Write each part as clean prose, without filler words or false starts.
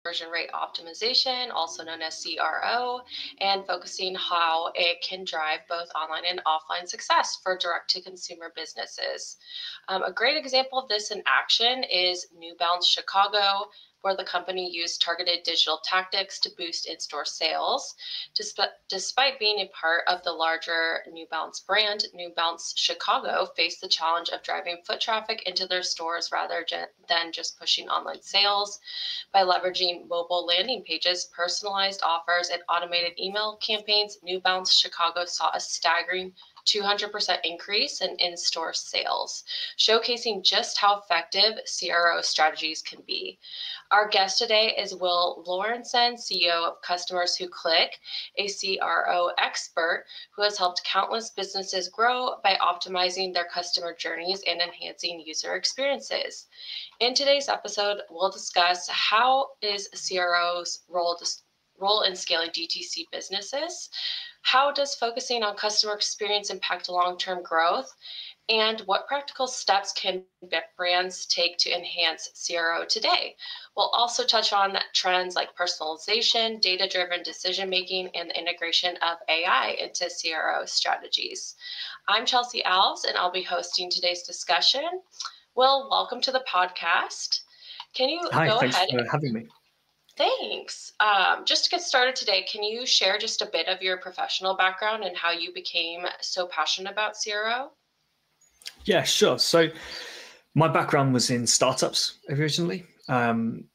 conversion rate optimization, also known as CRO, and focusing how it can drive both online and offline success for direct-to-consumer businesses. A great example of this in action is New Balance Chicago, where the company used targeted digital tactics to boost in-store sales. Despite being a part of the larger New Balance brand, New Balance Chicago faced the challenge of driving foot traffic into their stores rather than just pushing online sales. By leveraging mobile landing pages, personalized offers, and automated email campaigns, New Balance Chicago saw a staggering 200% increase in in-store sales, showcasing just how effective CRO strategies can be. Our guest today is Will Lawrenson, CEO of Customers Who Click, a CRO expert who has helped countless businesses grow by optimizing their customer journeys and enhancing user experiences. In today's episode, we'll discuss how is CRO's role in scaling DTC businesses, how does focusing on customer experience impact long-term growth, and what practical steps can brands take to enhance CRO today. We'll also touch on trends like personalization, data-driven decision-making, and the integration of AI into CRO strategies. I'm Chelsea Alves, and I'll be hosting today's discussion. Will, welcome to the podcast. Can you Hi, go thanks ahead? for having me. Thanks. Just to get started today, can you share just a bit of your professional background and how you became so passionate about CRO? Yeah, sure. So my background was in startups originally, probably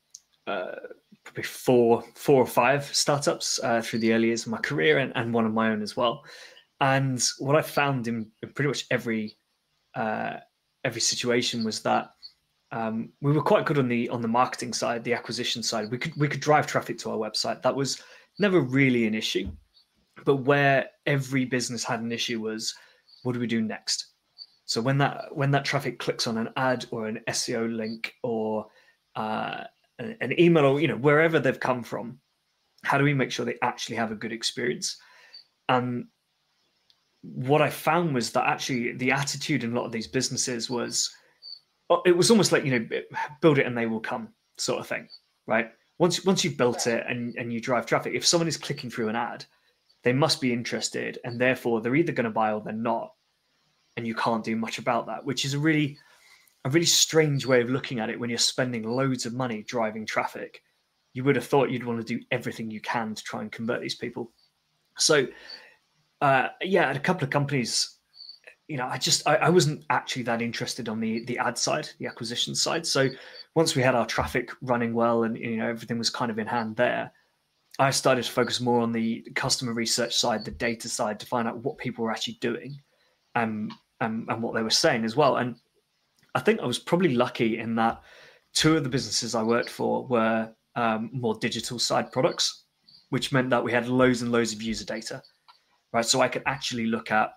four or five startups through the early years of my career, and one of my own as well. And what I found in pretty much every situation was that we were quite good on the marketing side, the acquisition side. We could drive traffic to our website. That was never really an issue. But where every business had an issue was, what do we do next? So when that traffic clicks on an ad or an SEO link or an email or wherever they've come from, how do we make sure they actually have a good experience? And what I found was that actually the attitude in a lot of these businesses was, it was almost like, build it and they will come sort of thing, right? Once you've built it and you drive traffic, if someone is clicking through an ad, they must be interested, and therefore they're either going to buy or they're not. And you can't do much about that, which is a really strange way of looking at it. When you're spending loads of money driving traffic, you would have thought you'd want to do everything you can to try and convert these people. So, at a couple of companies, I wasn't actually that interested on the ad side, the acquisition side. So once we had our traffic running well and everything was kind of in hand there, I started to focus more on the customer research side, the data side, to find out what people were actually doing. And what they were saying as well. And I think I was probably lucky in that two of the businesses I worked for were more digital side products, which meant that we had loads and loads of user data, right? So I could actually look at,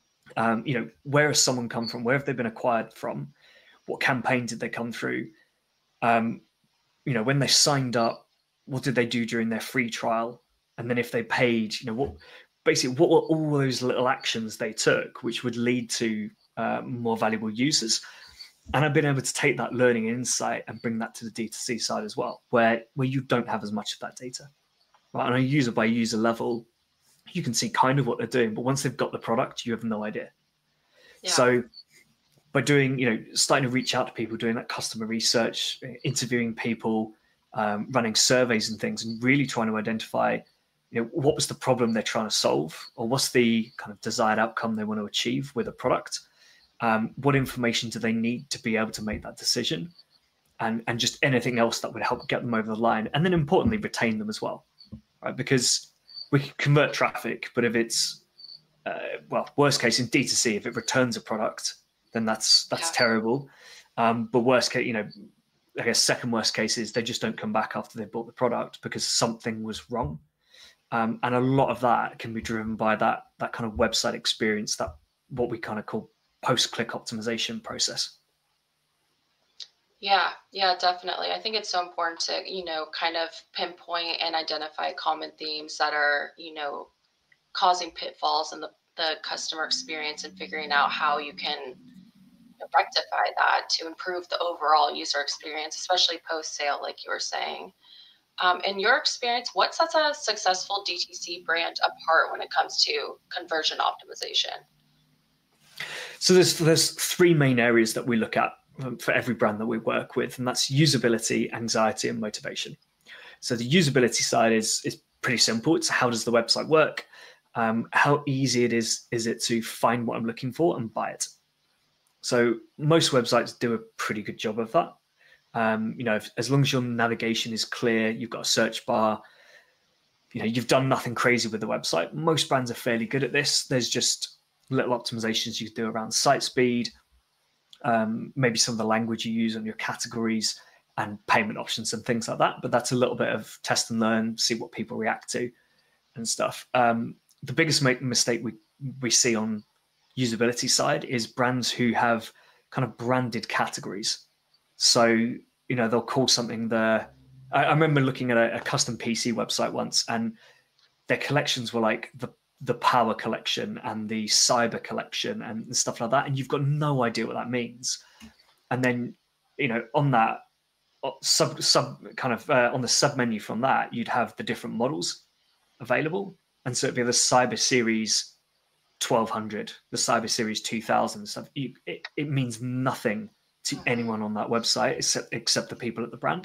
where has someone come from? Where have they been acquired from? What campaign did they come through? When they signed up, what did they do during their free trial? And then if they paid, what were all those little actions they took, which would lead to more valuable users? And I've been able to take that learning and insight and bring that to the D2C side as well, where you don't have as much of that data, right? On a user by user level, you can see kind of what they're doing, but once they've got the product, you have no idea. Yeah. So by doing, starting to reach out to people, doing that customer research, interviewing people, running surveys and things, and really trying to identify, what was the problem they're trying to solve, or what's the kind of desired outcome they want to achieve with a product? What information do they need to be able to make that decision? And just anything else that would help get them over the line. And then importantly, retain them as well, right? Because we can convert traffic, but if it's, worst case in D2C, if it returns a product, then that's terrible. But worst case, I guess second worst case is they just don't come back after they bought the product because something was wrong. And a lot of that can be driven by that kind of website experience, that what we kind of call post-click optimization process. Yeah, definitely. I think it's so important to, kind of pinpoint and identify common themes that are, causing pitfalls in the customer experience and figuring out how you can rectify that to improve the overall user experience, especially post-sale, like you were saying. In your experience, what sets a successful DTC brand apart when it comes to conversion optimization? So there's three main areas that we look at for every brand that we work with, and that's usability, anxiety, and motivation. So the usability side is pretty simple. It's how does the website work? How easy is it to find what I'm looking for and buy it? So most websites do a pretty good job of that. As long as your navigation is clear, you've got a search bar, you've done nothing crazy with the website. Most brands are fairly good at this. There's just little optimizations you can do around site speed, maybe some of the language you use on your categories and payment options and things like that. But that's a little bit of test and learn, see what people react to and stuff. The biggest mistake we see on usability side is brands who have kind of branded categories. So, they'll call something I remember looking at a custom PC website once, and their collections were like the power collection and the cyber collection and stuff like that. And you've got no idea what that means. And then, on that sub kind of on the sub menu from that, you'd have the different models available. And so it'd be the Cyber Series 1200, the Cyber Series 2000 stuff. It means nothing to anyone on that website except the people at the brand.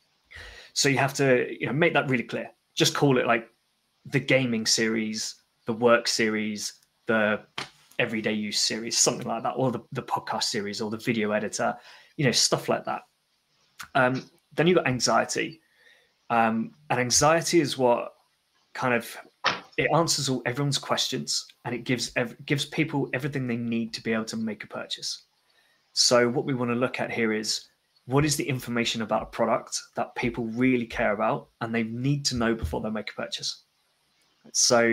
So you have to make that really clear. Just call it like the gaming series, the work series, the everyday use series, something like that, or the podcast series, or the video editor, stuff like that. Then you've got anxiety. And anxiety is what kind of, it answers everyone's questions, and it gives people everything they need to be able to make a purchase. So what we want to look at here is, what is the information about a product that people really care about and they need to know before they make a purchase? So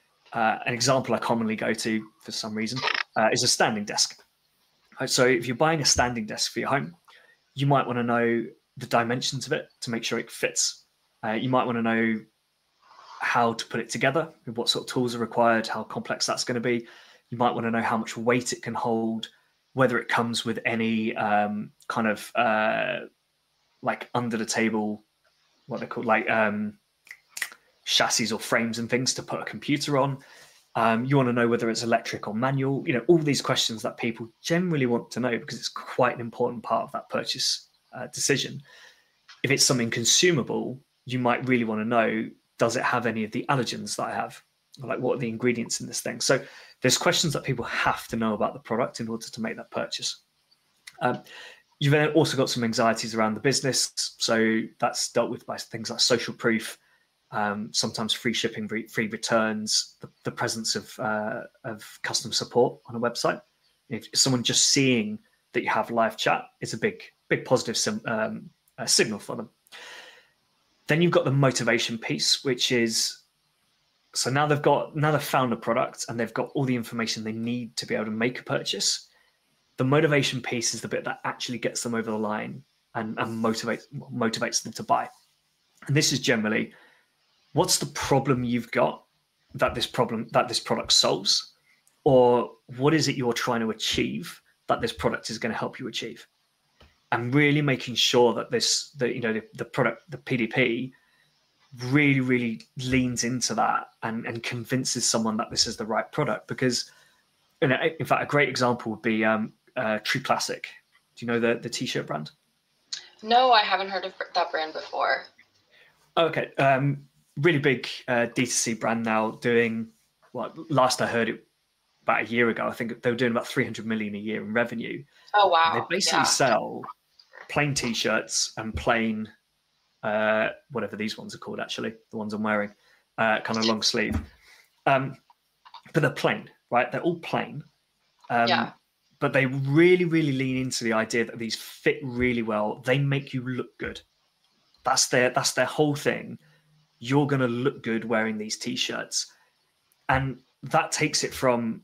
an example I commonly go to for some reason is a standing desk. So if you're buying a standing desk for your home, you might want to know the dimensions of it to make sure it fits. You might want to know how to put it together, what sort of tools are required, how complex that's going to be. You might want to know how much weight it can hold, whether it comes with any kind of like under the table, what they're called, like chassis or frames and things to put a computer on. You want to know whether it's electric or manual, all these questions that people generally want to know because it's quite an important part of that purchase decision. If it's something consumable, you might really want to know, does it have any of the allergens that I have? Like, what are the ingredients in this thing? So there's questions that people have to know about the product in order to make that purchase. You've then also got some anxieties around the business. So that's dealt with by things like social proof, sometimes free shipping, free returns, the presence of customer support on a website. If someone just seeing that you have live chat, it's a big positive signal for them. Then you've got the motivation piece, which is, so now they've found a product and they've got all the information they need to be able to make a purchase. The motivation piece is the bit that actually gets them over the line and motivates them to buy. And this is generally, what's the problem you've got that this product solves, or what is it you're trying to achieve that this product is going to help you achieve? And really making sure that the product, the PDP, really, really leans into that and convinces someone that this is the right product. Because, in fact, a great example would be True Classic. Do you know the t-shirt brand? No, I haven't heard of that brand before. Okay, really big D2C brand now, doing, well, last I heard it about a year ago, I think they were doing about 300 million a year in revenue. Oh, wow. And they basically sell plain t-shirts and plain, whatever these ones are called, actually, the ones I'm wearing, kind of long sleeve. But they're plain, right? They're all plain. But they really, really lean into the idea that these fit really well. They make you look good. That's their whole thing. You're going to look good wearing these t-shirts. And that takes it from,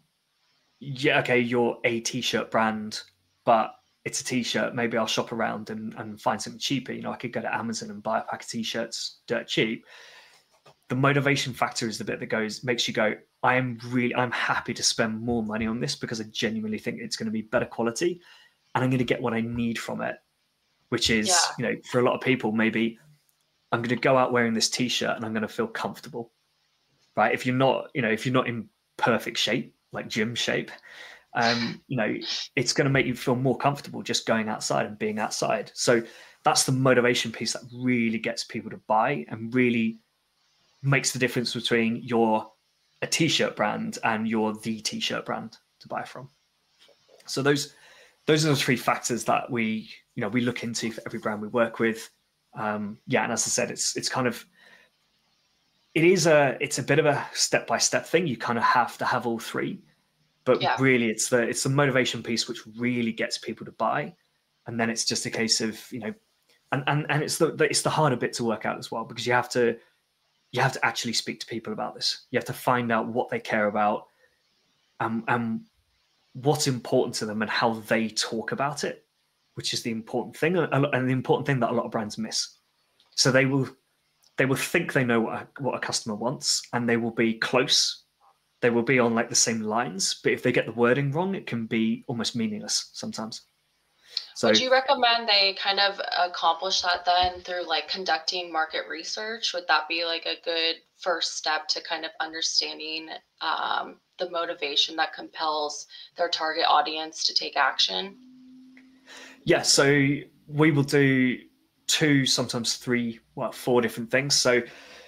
you're a t-shirt brand, but it's a t-shirt. Maybe I'll shop around and find something cheaper. I could go to Amazon and buy a pack of t-shirts dirt cheap. The motivation factor is the bit that makes you go, I'm happy to spend more money on this because I genuinely think it's going to be better quality and I'm going to get what I need from it, which is, for a lot of people, maybe I'm going to go out wearing this t-shirt and I'm going to feel comfortable, right? If you're not, if you're not in perfect shape, like gym shape, it's going to make you feel more comfortable just going outside and being outside. So that's the motivation piece that really gets people to buy and really makes the difference between you're a t-shirt brand and you're the t-shirt brand to buy from. So those are the three factors that we look into for every brand we work with. And as I said, it's kind of, it's a bit of a step-by-step thing. You kind of have to have all three, but really it's the motivation piece which really gets people to buy. And then it's just a case of, and it's the harder bit to work out as well, because you have to actually speak to people about this. You have to find out what they care about, and what's important to them and how they talk about it, which is the important thing, and the important thing that a lot of brands miss. So they will think they know what a customer wants, and they will be close. They will be on like the same lines, but if they get the wording wrong, it can be almost meaningless sometimes. So would you recommend they kind of accomplish that then through like conducting market research? Would that be like a good first step to kind of understanding the motivation that compels their target audience to take action? Yeah, so we will do 2, sometimes 3, 4 different things. So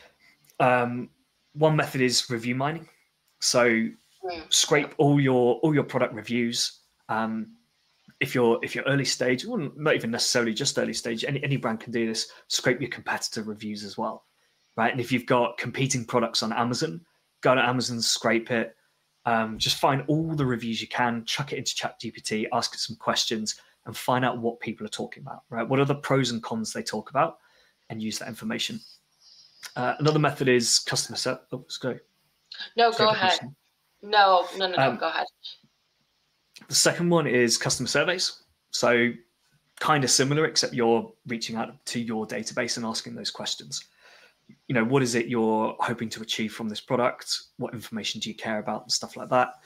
one method is review mining. So scrape all your product reviews. If you're early stage, well, not even necessarily just early stage, any brand can do this. Scrape your competitor reviews as well, right? And if you've got competing products on Amazon, go to Amazon, scrape it. Just find all the reviews you can, chuck it into ChatGPT, ask it some questions, and find out what people are talking about, right? What are the pros and cons they talk about, and use that information. Another method is customer service. Oh, let's go. No, go ahead. No, go ahead. The second one is customer surveys. So kind of similar, except you're reaching out to your database and asking those questions. What is it you're hoping to achieve from this product? What information do you care about? And stuff like that.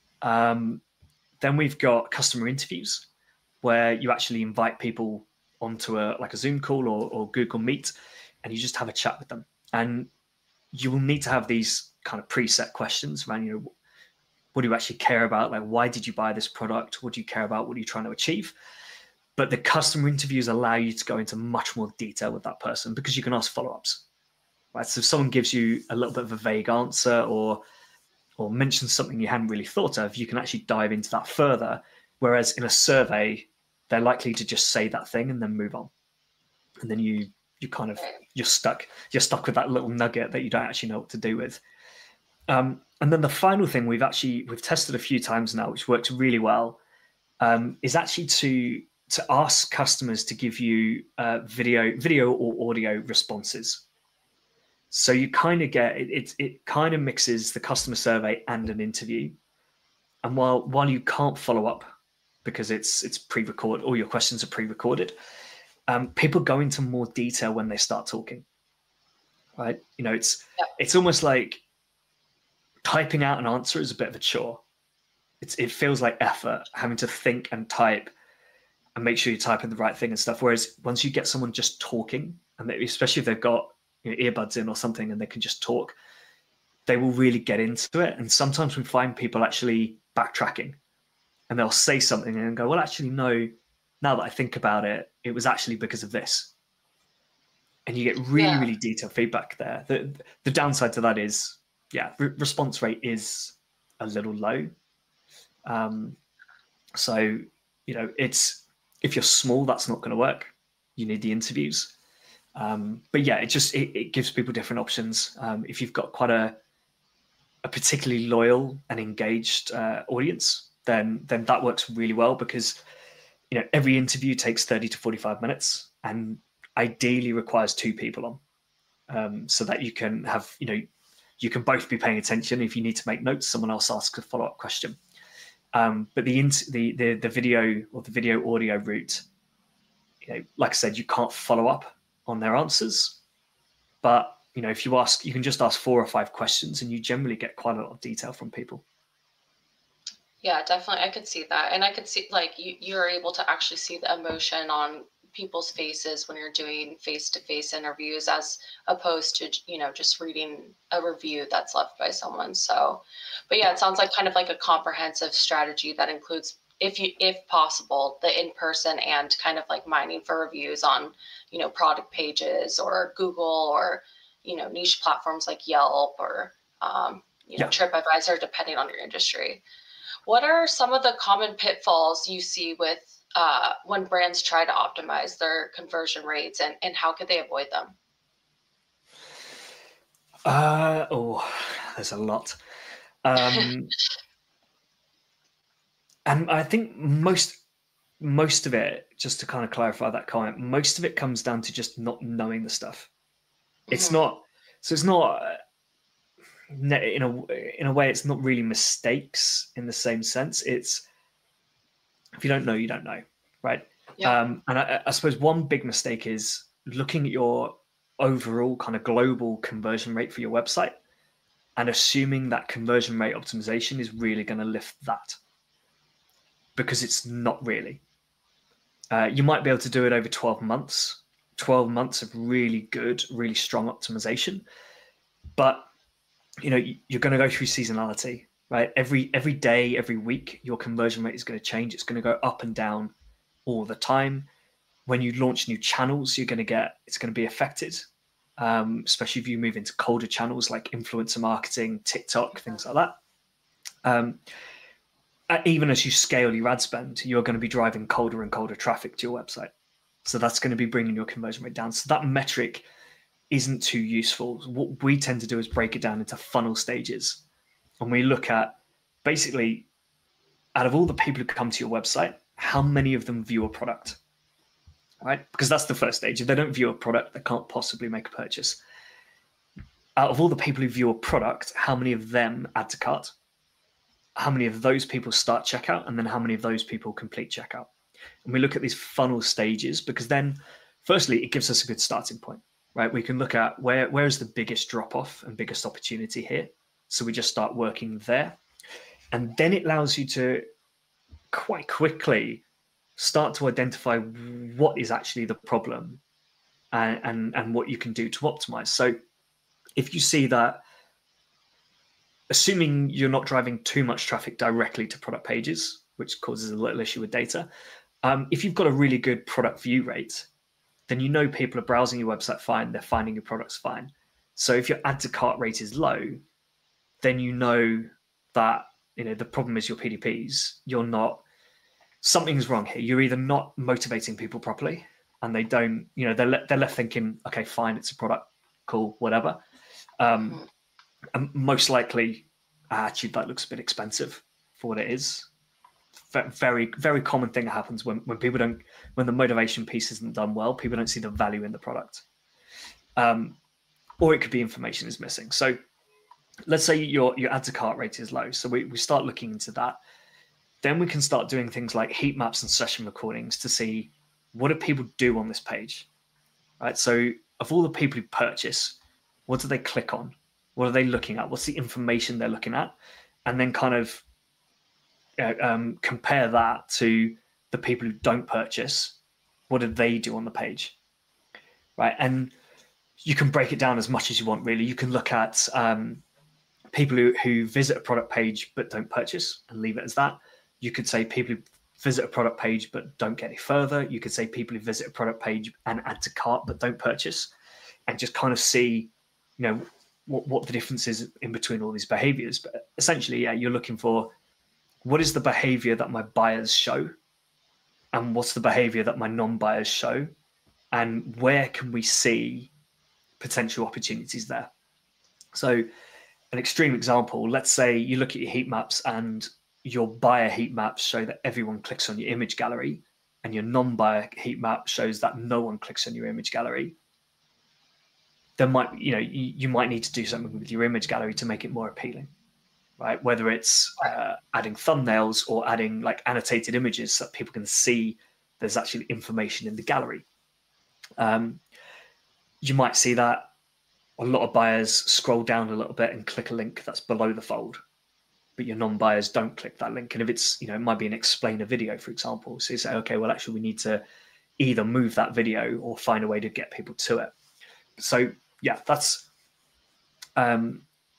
Then we've got customer interviews, where you actually invite people onto a Zoom call or Google Meet, and you just have a chat with them. And you will need to have these kind of preset questions around, what do you actually care about? Like, why did you buy this product? What do you care about? What are you trying to achieve? But the customer interviews allow you to go into much more detail with that person, because you can ask follow-ups, right? So if someone gives you a little bit of a vague answer or mentions something you hadn't really thought of, you can actually dive into that further. Whereas in a survey, they're likely to just say that thing and then move on. And then you're stuck with that little nugget that you don't actually know what to do with. And then the final thing we've tested a few times now, which works really well, is actually to ask customers to give you video or audio responses. So you kind of get it kind of mixes the customer survey and an interview. And while you can't follow up because it's pre-recorded, all your questions are pre-recorded, people go into more detail when they start talking, right? It's almost like typing out an answer is a bit of a chore. It feels like effort, having to think and type and make sure you type in the right thing and stuff. Whereas once you get someone just talking, and especially if they've got earbuds in or something and they can just talk, they will really get into it. And sometimes we find people actually backtracking, and they'll say something and go, well, actually, no, now that I think about it, it was actually because of this. And you get really, really detailed feedback there. The downside to that is, response rate is a little low. So, if you're small, that's not going to work. You need the interviews. But it gives people different options. If you've got quite a particularly loyal and engaged audience, then that works really well, because every interview takes 30 to 45 minutes and ideally requires 2 people on, so that you can have you can both be paying attention. If you need to make notes, someone else asks a follow-up question. But the video or the video audio route, like I said, you can't follow up on their answers. But if you ask, you can just ask 4 or 5 questions, and you generally get quite a lot of detail from people. Yeah, definitely. I could see that. And I could see, like, you're able to actually see the emotion on people's faces when you're doing face-to-face interviews, as opposed to, just reading a review that's left by someone. So, but yeah, it sounds like kind of like a comprehensive strategy that includes, if possible, the in-person and kind of like mining for reviews on, product pages or Google, or, niche platforms like Yelp, or, TripAdvisor, depending on your industry. What are some of the common pitfalls you see with when brands try to optimize their conversion rates, and how could they avoid them? There's a lot. And I think most of it, just to kind of clarify that comment, most of it comes down to just not knowing the stuff. It's not, so it's not, in a way, it's not really mistakes in the same sense. It's, if you don't know, you don't know, right? Yeah. And I suppose one big mistake is looking at your overall kind of global conversion rate for your website and assuming that conversion rate optimization is really going to lift that, because it's not really. You might be able to do it over 12 months of really good, really strong optimization. But, you're going to go through seasonality, right? Every day, every week, your conversion rate is going to change. It's going to go up and down all the time. When you launch new channels, it's going to be affected, especially if you move into colder channels like influencer marketing, TikTok, things like that. Even as you scale your ad spend, you're going to be driving colder and colder traffic to your website. So that's going to be bringing your conversion rate down. So that metric isn't too useful. What we tend to do is break it down into funnel stages. And we look at, basically, out of all the people who come to your website, how many of them view a product, right? Because that's the first stage. If they don't view a product, they can't possibly make a purchase. Out of all the people who view a product, how many of them add to cart? How many of those people start checkout? And then how many of those people complete checkout? And we look at these funnel stages, because then, firstly, it gives us a good starting point, right? We can look at where is the biggest drop-off and biggest opportunity here. So we just start working there. And then it allows you to quite quickly start to identify what is actually the problem and what you can do to optimize. So if you see that, assuming you're not driving too much traffic directly to product pages, which causes a little issue with data, if you've got a really good product view rate, then people are browsing your website fine, they're finding your products fine. So if your add to cart rate is low, then that the problem is your PDPs. Something's wrong here. You're either not motivating people properly, and they don't, they're left thinking, okay, fine, it's a product, cool, whatever. And most likely, actually, that looks a bit expensive for what it is. Very, very common thing that happens when the motivation piece isn't done well, people don't see the value in the product. Or it could be information is missing. So let's say your add to cart rate is low. So we start looking into that. Then we can start doing things like heat maps and session recordings to see what do people do on this page, right? So of all the people who purchase, what do they click on? What are they looking at? What's the information they're looking at? And then kind of compare that to the people who don't purchase. What do they do on the page, right? And you can break it down as much as you want, really. You can look at people who visit a product page but don't purchase and leave it as that. You could say people who visit a product page but don't get any further. You could say people who visit a product page and add to cart but don't purchase, and just kind of see, what the difference is in between all these behaviors. But essentially, you're looking for, what is the behavior that my buyers show, and what's the behavior that my non-buyers show, and where can we see potential opportunities there? So an extreme example, let's say you look at your heat maps and your buyer heat maps show that everyone clicks on your image gallery, and your non-buyer heat map shows that no one clicks on your image gallery. There might, you might need to do something with your image gallery to make it more appealing, right? Whether it's adding thumbnails or adding like annotated images so that people can see there's actually information in the gallery. You might see that a lot of buyers scroll down a little bit and click a link that's below the fold, but your non-buyers don't click that link. And if it's, it might be an explainer video, for example. So you say, okay, well, actually we need to either move that video or find a way to get people to it. So yeah, that's kind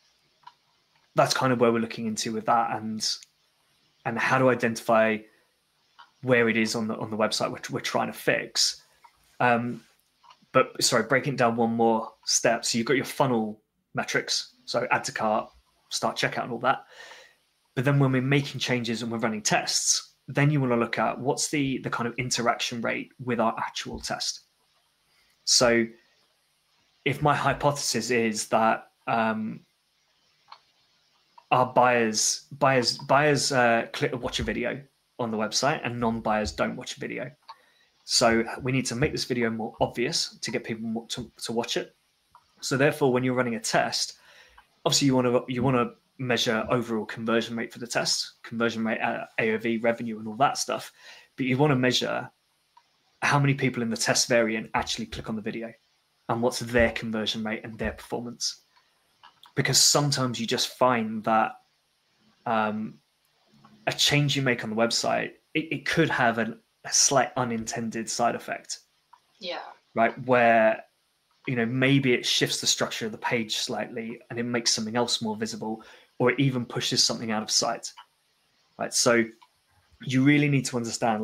of where we're looking into with that, and how to identify where it is on the website which we're trying to fix. But sorry, breaking it down one more step. So you've got your funnel metrics, so add to cart, start checkout, and all that. But then when we're making changes and we're running tests, then you want to look at what's the kind of interaction rate with our actual test. So if my hypothesis is that our buyers click watch a video on the website and non-buyers don't watch a video. So we need to make this video more obvious to get people to watch it. So therefore, when you're running a test, obviously you want to measure overall conversion rate for the test, conversion rate, AOV, revenue, and all that stuff. But you want to measure how many people in the test variant actually click on the video and what's their conversion rate and their performance. Because sometimes you just find that a change you make on the website, it could have a slight unintended side effect. Yeah. Right. Where, maybe it shifts the structure of the page slightly and it makes something else more visible, or it even pushes something out of sight. Right. So you really need to understand,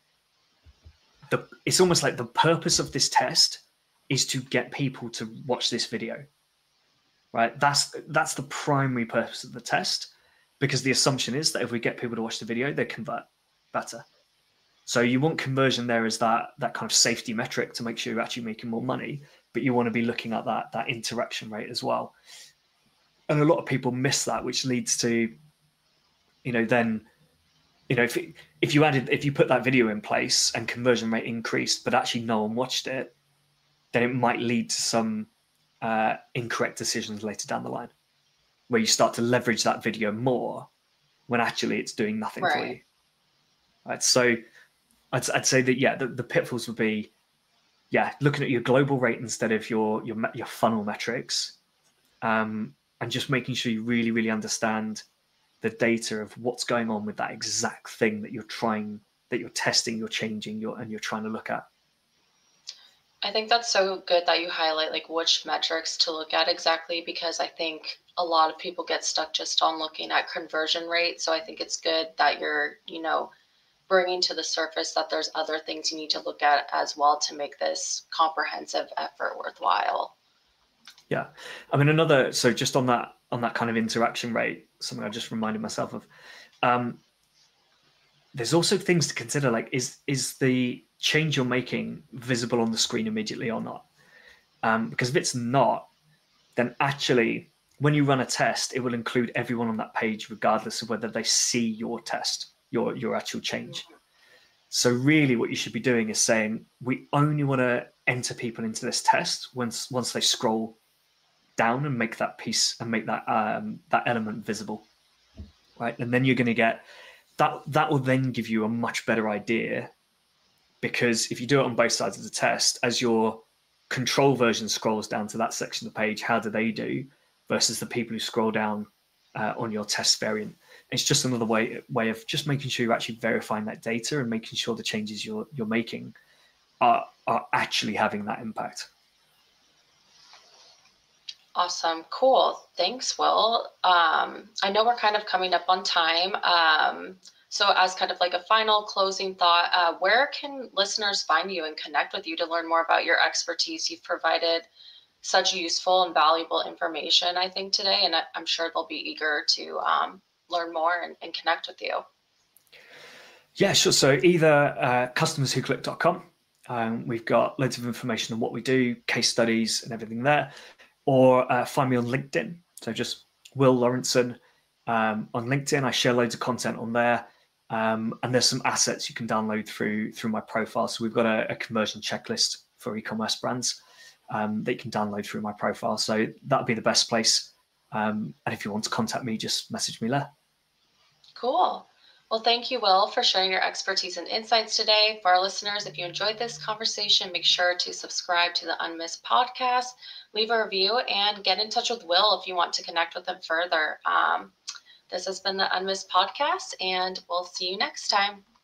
it's almost like the purpose of this test is to get people to watch this video. Right. That's the primary purpose of the test, because the assumption is that if we get people to watch the video, they convert better. So you want conversion there as that kind of safety metric to make sure you're actually making more money, but you want to be looking at that interaction rate as well. And a lot of people miss that, which leads to, then, if you put that video in place and conversion rate increased, but actually no one watched it, then it might lead to some incorrect decisions later down the line, where you start to leverage that video more when actually it's doing nothing for you. Right. So I'd say that, the pitfalls would be, looking at your global rate instead of your funnel metrics, and just making sure you really, really understand the data of what's going on with that exact thing that you're testing, you're changing, and you're trying to look at. I think that's so good that you highlight which metrics to look at exactly, because I think a lot of people get stuck just on looking at conversion rate. So I think it's good that you're, bringing to the surface that there's other things you need to look at as well to make this comprehensive effort worthwhile. Yeah. I mean, so just on that kind of interaction rate, something I just reminded myself of, there's also things to consider, is the change you're making visible on the screen immediately or not? Because if it's not, then actually when you run a test, it will include everyone on that page, regardless of whether they see your test, your actual change. So really what you should be doing is saying, we only want to enter people into this test once they scroll down and make that piece and make that element visible, right? And then you're going to get that will then give you a much better idea, because if you do it on both sides of the test, as your control version scrolls down to that section of the page, how do they do versus the people who scroll down on your test variant? It's just another way of just making sure you're actually verifying that data and making sure the changes you're making are actually having that impact. Awesome. Cool. Thanks, Will. I know we're kind of coming up on time. So as kind of a final closing thought, where can listeners find you and connect with you to learn more about your expertise? You've provided such useful and valuable information, I think, today, and I'm sure they'll be eager to learn more and connect with you. Yeah, sure. So either customerswhoclick.com, we've got loads of information on what we do, case studies and everything there, or find me on LinkedIn. So just Will Lawrenson on LinkedIn. I share loads of content on there, and there's some assets you can download through my profile. So we've got a conversion checklist for e-commerce brands that you can download through my profile. So that'd be the best place. And if you want to contact me, just message me there. Cool. Well, thank you, Will, for sharing your expertise and insights today. For our listeners, if you enjoyed this conversation, make sure to subscribe to the Unmissed podcast, leave a review, and get in touch with Will if you want to connect with him further. This has been the Unmissed podcast, and we'll see you next time.